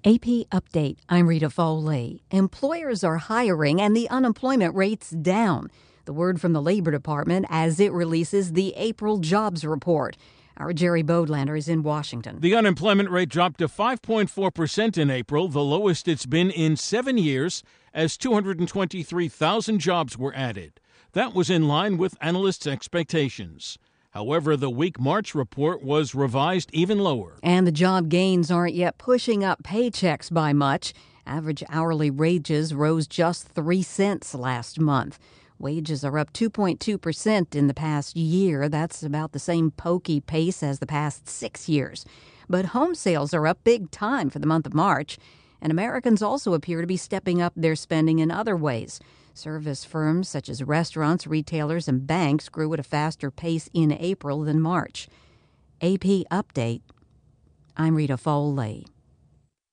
AP Update. I'm Rita Foley. Employers are hiring and the unemployment rate's down. The word from the Labor Department as it releases the April jobs report. Our Jerry Bodlander is in Washington. The unemployment rate dropped to 5.4% in April, the lowest it's been in 7 years, as 223,000 jobs were added. That was in line with analysts' expectations. However, the weak March report was revised even lower. And the job gains aren't yet pushing up paychecks by much. Average hourly wages rose just 3 cents last month. Wages are up 2.2% in the past year. That's about the same pokey pace as the past 6 years. But home sales are up big time for the month of March. And Americans also appear to be stepping up their spending in other ways. Service firms such as restaurants, retailers, and banks grew at a faster pace in April than March. AP Update. I'm Rita Foley.